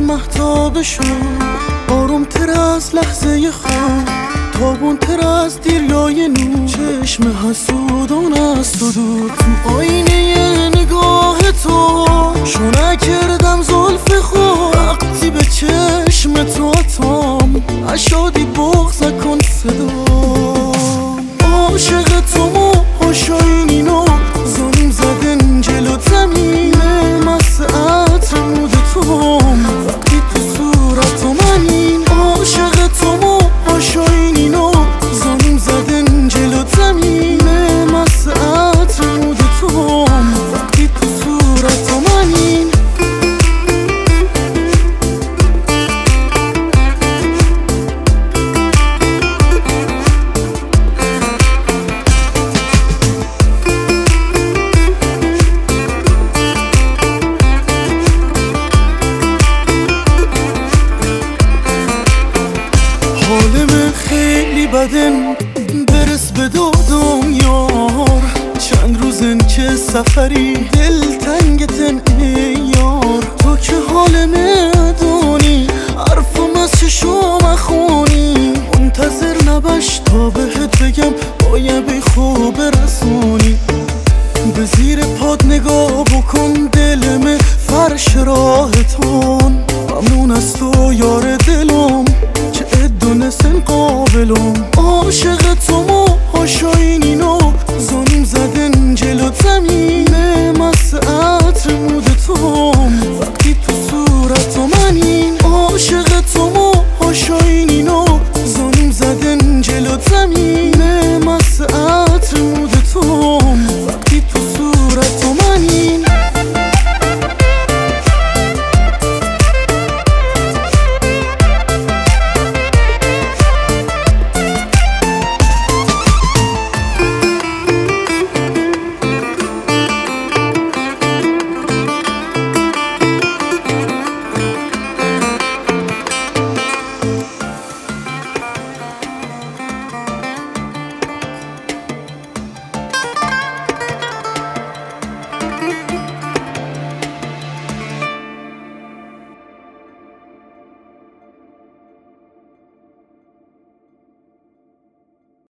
مهتاب شد، آروم تر از لحظه خواب، تابون تر از دیریای نور. چشم حسودان از تو دور، تو آینه نگاه تو شو نکردم زلف خود. وقتی به چشم تو آتام اشادی بغض کن صدا. عاشق تو موهاش آینینو زانیم زدن جلو زمینه. مست عطر مود تو وقتی تو صورت منین. عاشق تو موهاش آینینو زانیم زدن جلو زمینه. مست عطر مود تو وقتی تو صورت منین. حالم خیلی بدن برس به دادم یار. چند روزن که سفری دل تنگتن ای یار. تو که حالم دانی حرفم از چشم مخونی. منتظر نباش تا بهت بگم باید بی خوب رسونی. به زیر پاد نگاه بکن دلم فرش راهتون. ممنون از تو یار دلم که ادونستن قابلم.